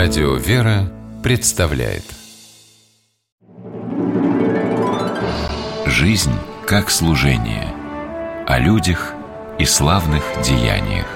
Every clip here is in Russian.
Радио «Вера» представляет «Жизнь как служение» о людях и славных деяниях.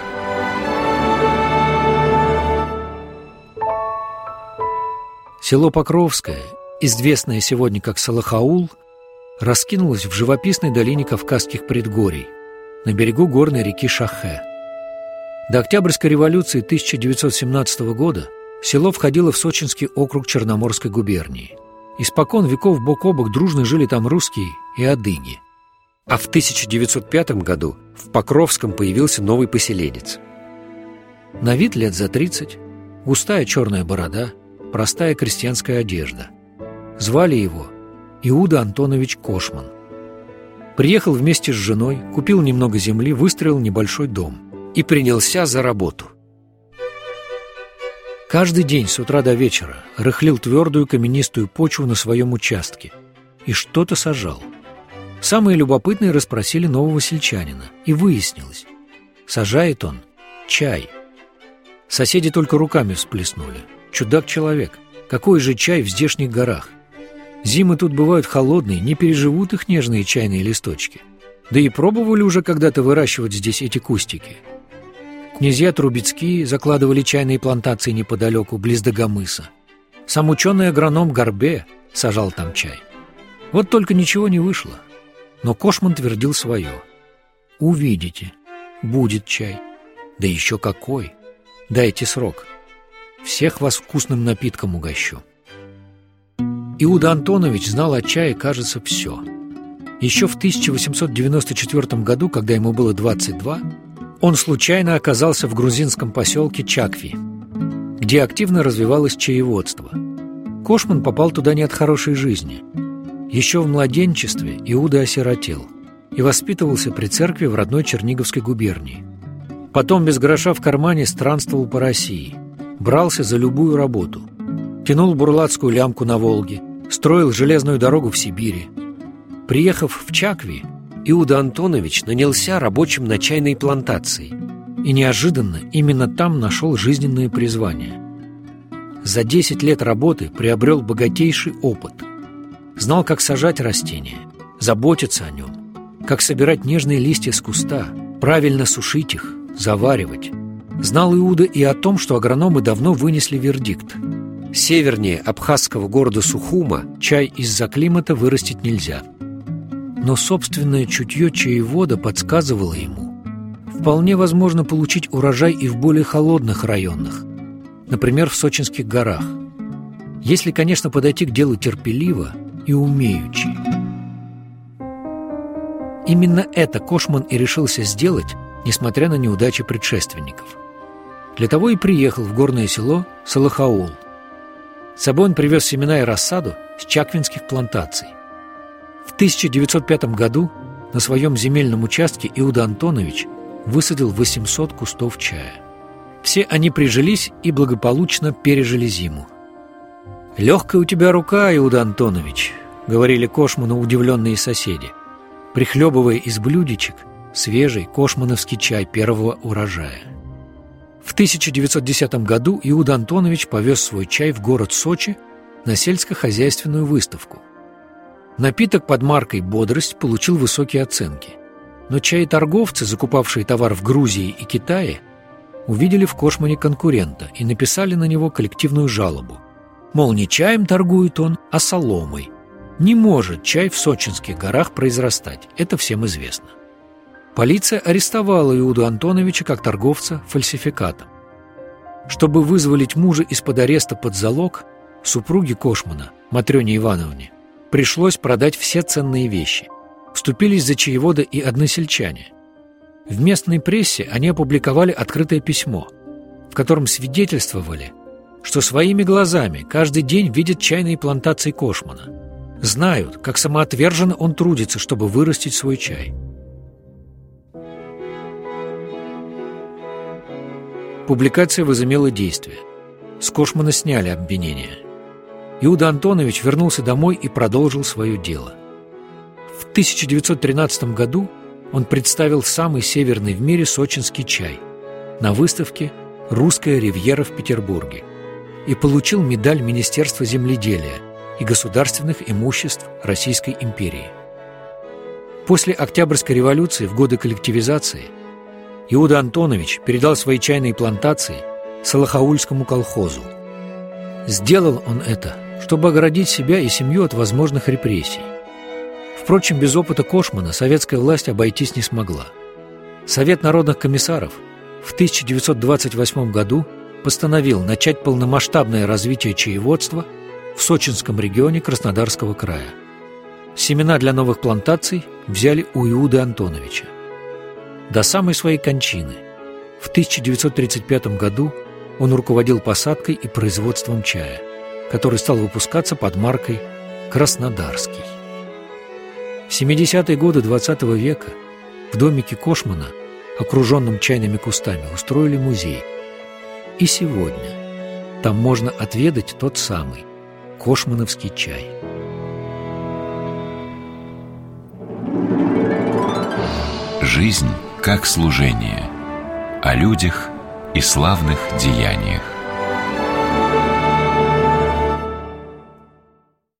Село Покровское, известное сегодня как Салахаул, раскинулось в живописной долине Кавказских предгорий, на берегу горной реки Шахэ. До Октябрьской революции 1917 года село входило в Сочинский округ Черноморской губернии. Испокон веков бок о бок дружно жили там русские и адыги. А в 1905 году в Покровском появился новый поселенец. На вид лет за 30, густая черная борода, простая крестьянская одежда. Звали его Иуда Антонович Кошман. Приехал вместе с женой, купил немного земли, выстроил небольшой дом и принялся за работу. Каждый день с утра до вечера рыхлил твердую каменистую почву на своем участке и что-то сажал. Самые любопытные расспросили нового сельчанина, и выяснилось, сажает он чай. Соседи только руками всплеснули. Чудак-человек, какой же чай в здешних горах? Зимы тут бывают холодные, не переживут их нежные чайные листочки. Да и пробовали уже когда-то выращивать здесь эти кустики. Князья Трубецкие закладывали чайные плантации неподалеку, близ Дагомыса. Сам ученый-агроном Горбе сажал там чай. Вот только ничего не вышло. Но Кошман твердил свое. «Увидите, будет чай. Да еще какой! Дайте срок. Всех вас вкусным напитком угощу». Иуда Антонович знал о чае, кажется, все. Еще в 1894 году, когда ему было 22, он случайно оказался в грузинском поселке Чакви, где активно развивалось чаеводство. Кошман попал туда не от хорошей жизни. Еще в младенчестве Иуда осиротел и воспитывался при церкви в родной Черниговской губернии. Потом без гроша в кармане странствовал по России, брался за любую работу, тянул бурлацкую лямку на Волге, строил железную дорогу в Сибири. Приехав в Чакви, Иуда Антонович нанялся рабочим на чайной плантации и неожиданно именно там нашел жизненное призвание. За 10 лет работы приобрел богатейший опыт. Знал, как сажать растения, заботиться о нем, как собирать нежные листья с куста, правильно сушить их, заваривать. Знал Иуда и о том, что агрономы давно вынесли вердикт. Севернее абхазского города Сухума чай из-за климата вырастить нельзя. Но собственное чутье чаевода подсказывало ему: вполне возможно получить урожай и в более холодных районах, например, в Сочинских горах, если, конечно, подойти к делу терпеливо и умеючи. Именно это Кошман и решился сделать, несмотря на неудачи предшественников. Для того и приехал в горное село Салахаул. С собой он привез семена и рассаду с чаквинских плантаций. В 1905 году на своем земельном участке Иуда Антонович высадил 800 кустов чая. Все они прижились и благополучно пережили зиму. «Легкая у тебя рука, Иуда Антонович», — говорили Кошману удивленные соседи, прихлебывая из блюдечек свежий кошмановский чай первого урожая. В 1910 году Иуда Антонович повез свой чай в город Сочи на сельскохозяйственную выставку. Напиток под маркой «Бодрость» получил высокие оценки. Но чаеторговцы, закупавшие товар в Грузии и Китае, увидели в Кошмане конкурента и написали на него коллективную жалобу. Мол, не чаем торгует он, а соломой. Не может чай в Сочинских горах произрастать, это всем известно. Полиция арестовала Иуду Антоновича как торговца фальсификатом. Чтобы вызволить мужа из-под ареста под залог, супруге Кошмана, Матрёне Ивановне, пришлось продать все ценные вещи. Вступились за чаевода и односельчане. В местной прессе они опубликовали открытое письмо, в котором свидетельствовали, что своими глазами каждый день видят чайные плантации Кошмана, знают, как самоотверженно он трудится, чтобы вырастить свой чай. Публикация возымела действие. С Кошмана сняли обвинения. Иуда Антонович вернулся домой и продолжил свое дело. В 1913 году он представил самый северный в мире сочинский чай на выставке «Русская ривьера» в Петербурге и получил медаль Министерства земледелия и государственных имуществ Российской империи. После Октябрьской революции, в годы коллективизации, Иуда Антонович передал свои чайные плантации Салахаульскому колхозу. Сделал он это, чтобы оградить себя и семью от возможных репрессий. Впрочем, без опыта Кошмана советская власть обойтись не смогла. Совет народных комиссаров в 1928 году постановил начать полномасштабное развитие чаеводства в Сочинском регионе Краснодарского края. Семена для новых плантаций взяли у Иуды Антоновича. До самой своей кончины в 1935 году он руководил посадкой и производством чая, который стал выпускаться под маркой «Краснодарский». В 70-е годы XX века в домике Кошмана, окруженном чайными кустами, устроили музей. И сегодня там можно отведать тот самый кошмановский чай. Жизнь как служение. О людях и славных деяниях.